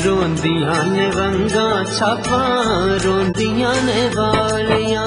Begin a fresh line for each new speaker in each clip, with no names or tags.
रोंदियां ने वंगा छापा रोंदियां ने वालियां।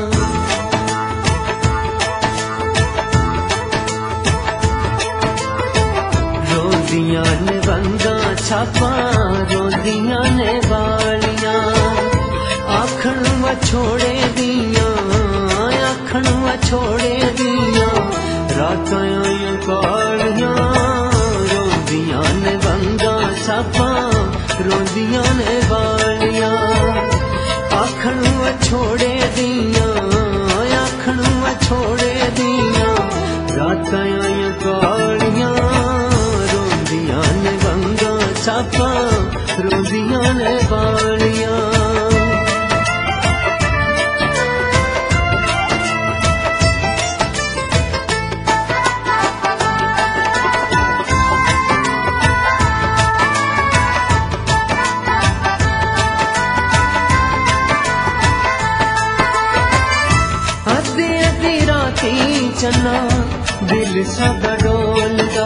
रोंदियां ने वंगा छापा रोंदियां ने वालियां। आखण वछोड़े दियां आखण वछोड़े दियां रातां आईयां कालियां। रोंदियां ने वंगा छापा रोंदियां ने वालियां। आखण वछोड़े दियां आखण वछोड़े दियां रातां आईयां कालियां। रोंदियां ने वंगा छापा रोंदियां ने वालियां। चन्ना दिल सादा डोलदा।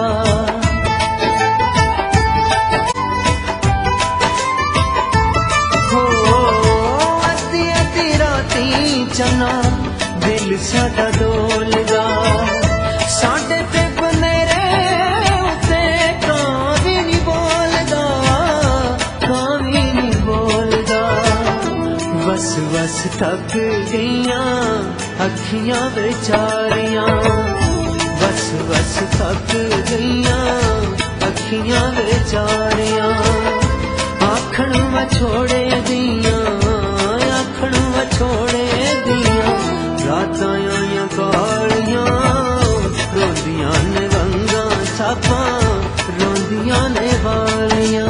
हो अद्धी अद्धी राती चन्ना दिल सादा डोलदा। साडे ते बनेरे उत्ते कां भी नहीं बोलदा कां भी नहीं बोलदा। बस बस थक गईयां अखियां बेचारियां। बस बस थक गईयां अखियां बेचारियां। आखण वछोड़े दियां आखण वछोड़े दियां रातां आईयां कालियां। रोंदियां ने वंगा छापा रोंदियां ने वालियां।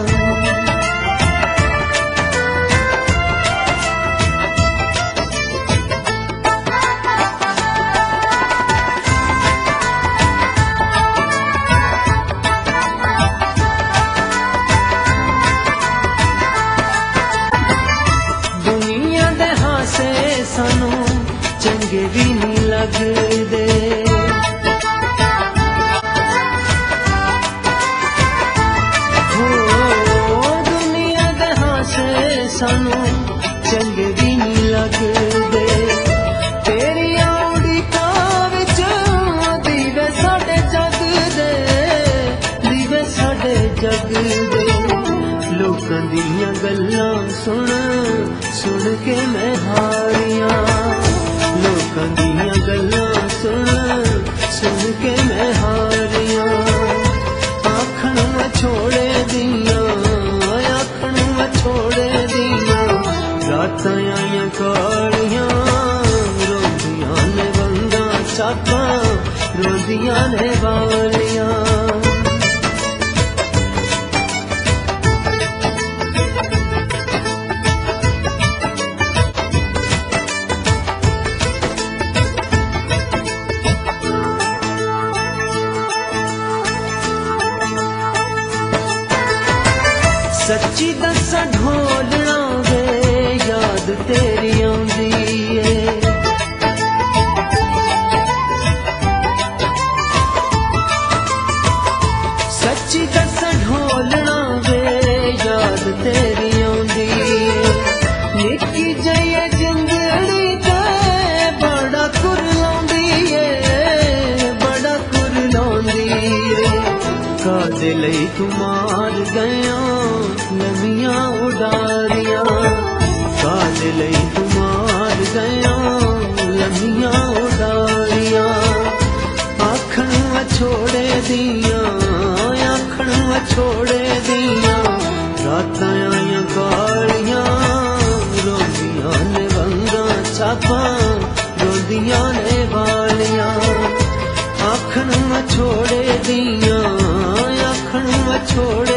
सानू चंगे भी नहीं लगदे। हो दुनिया दे हासे सानू चंगे भी नहीं लगदे। तेरी उड़ीका विच दीवे साडे जग दे दीवे साडे जग दे। लोकां दियां गल्लां सुन सुन के मैं हारियां। लोकां दियां गल्लां सुन सुन के मैं हारियां। आखण वछोड़े दियां आखण वछोड़े दियां रातां आईयां कालियां। रोंदियां ने वंगा छापा रोंदियां ने वालियां। सच्ची दसा ढोलना वे याद तेरी आंदी है। सच्ची दसा ढोलना वे याद तेरी आंदी है। निक्की जई जिंदड़ी ते बड़ा कुरलांदी है बड़ा कुरलांदी है। कादे लई तू मार गया नमियां उडारियां। कादे लई तू मार गया नमियां उडारियां। आखण वछोड़े दियां आखण वछोड़े दियां रातां आईयां कालियां। रोंदियां ने वंगा छापा रोंदियां ने वालियां। आखण वछोड़े दियां आखण वछोड़े